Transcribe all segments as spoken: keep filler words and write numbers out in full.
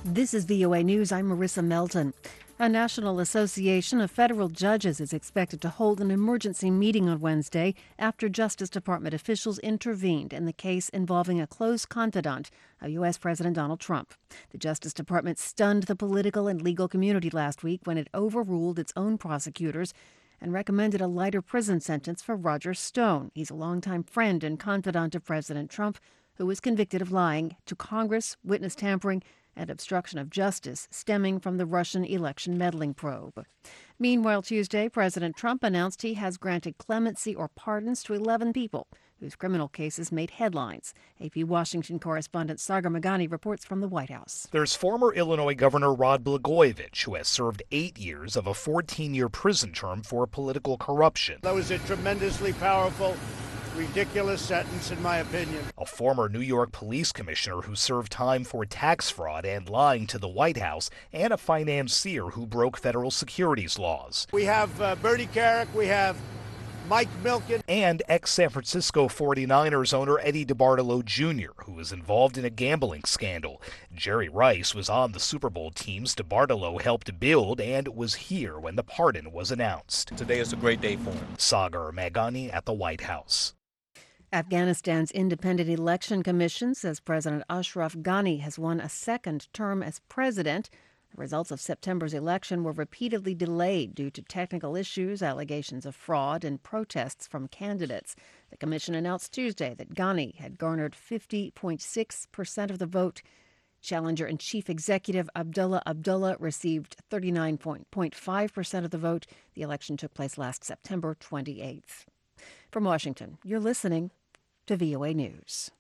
This is V O A News. I'm Marissa Melton. A National Association of Federal Judges is expected to hold an emergency meeting on Wednesday after Justice Department officials intervened in the case involving a close confidant of U S. President Donald Trump. The Justice Department stunned the political and legal community last week when it overruled its own prosecutors and recommended a lighter prison sentence for Roger Stone. He's a longtime friend and confidant of President Trump, who was convicted of lying to Congress, witness tampering, and obstruction of justice stemming from the Russian election meddling probe. Meanwhile, Tuesday, President Trump announced he has granted clemency or pardons to eleven people whose criminal cases made headlines. A P Washington correspondent Sagar Meghani reports from the White House. There's former Illinois Governor Rod Blagojevich, who has served eight years of a fourteen-year prison term for political corruption. That was a tremendously powerful, ridiculous sentence, in my opinion. A former New York police commissioner who served time for tax fraud and lying to the White House, and a financier who broke federal securities laws. We have uh, Bertie Carrick, we have Mike Milken, and ex-San Francisco forty-niners owner Eddie DeBartolo Junior, who was involved in a gambling scandal. Jerry Rice was on the Super Bowl teams DeBartolo helped build and was here when the pardon was announced. Today is a great day for him. Sagar Meghani at the White House. Afghanistan's Independent Election Commission says President Ashraf Ghani has won a second term as president. The results of September's election were repeatedly delayed due to technical issues, allegations of fraud, and protests from candidates. The commission announced Tuesday that Ghani had garnered fifty point six percent of the vote. Challenger and chief executive Abdullah Abdullah received thirty-nine point five percent of the vote. The election took place last September twenty-eighth. From Washington, you're listening to V O A News.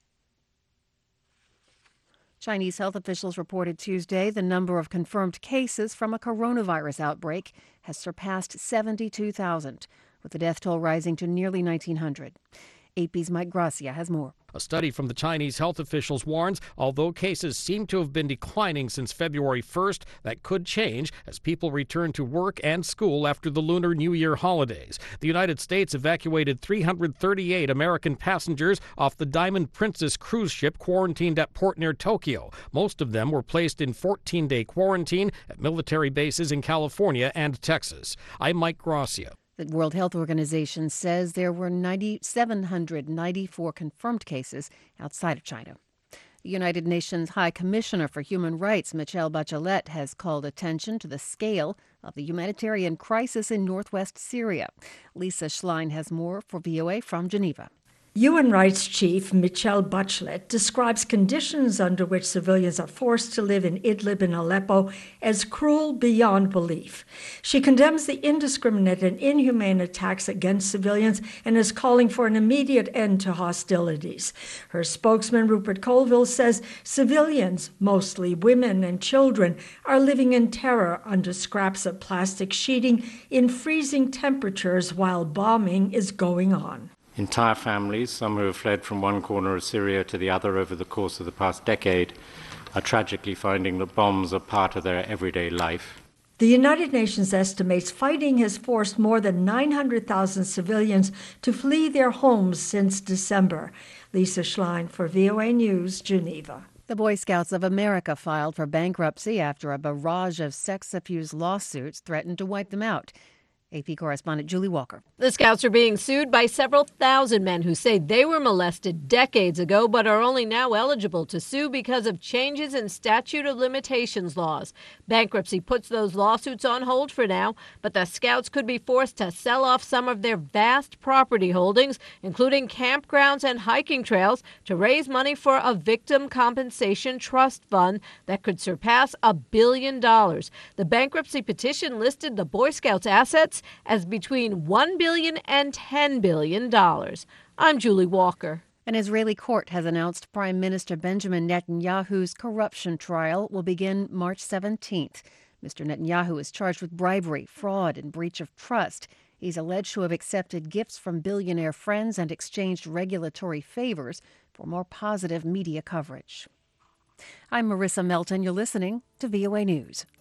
Chinese health officials reported Tuesday the number of confirmed cases from a coronavirus outbreak has surpassed seventy-two thousand, with the death toll rising to nearly nineteen hundred. A P's Mike Gracia has more. A study from the Chinese health officials warns, although cases seem to have been declining since February first, that could change as people return to work and school after the Lunar New Year holidays. The United States evacuated three hundred thirty-eight American passengers off the Diamond Princess cruise ship quarantined at port near Tokyo. Most of them were placed in fourteen-day quarantine at military bases in California and Texas. I'm Mike Gracia. The World Health Organization says there were nine thousand seven hundred ninety-four confirmed cases outside of China. The United Nations High Commissioner for Human Rights, Michelle Bachelet, has called attention to the scale of the humanitarian crisis in northwest Syria. Lisa Schlein has more for V O A from Geneva. U N Rights Chief Michelle Bachelet describes conditions under which civilians are forced to live in Idlib and Aleppo as cruel beyond belief. She condemns the indiscriminate and inhumane attacks against civilians and is calling for an immediate end to hostilities. Her spokesman, Rupert Colville, says civilians, mostly women and children, are living in terror under scraps of plastic sheeting in freezing temperatures while bombing is going on. Entire families, some who have fled from one corner of Syria to the other over the course of the past decade, are tragically finding that bombs are part of their everyday life. The United Nations estimates fighting has forced more than nine hundred thousand civilians to flee their homes since December. Lisa Schlein for V O A News, Geneva. The Boy Scouts of America filed for bankruptcy after a barrage of sex abuse lawsuits threatened to wipe them out. A P correspondent Julie Walker. The Scouts are being sued by several thousand men who say they were molested decades ago but are only now eligible to sue because of changes in statute of limitations laws. Bankruptcy puts those lawsuits on hold for now, but the Scouts could be forced to sell off some of their vast property holdings, including campgrounds and hiking trails, to raise money for a victim compensation trust fund that could surpass a billion dollars. The bankruptcy petition listed the Boy Scouts' assets as between one billion dollars and ten billion dollars. I'm Julie Walker. An Israeli court has announced Prime Minister Benjamin Netanyahu's corruption trial will begin March seventeenth. Mister Netanyahu is charged with bribery, fraud, and breach of trust. He's alleged to have accepted gifts from billionaire friends and exchanged regulatory favors for more positive media coverage. I'm Marissa Melton. You're listening to V O A News.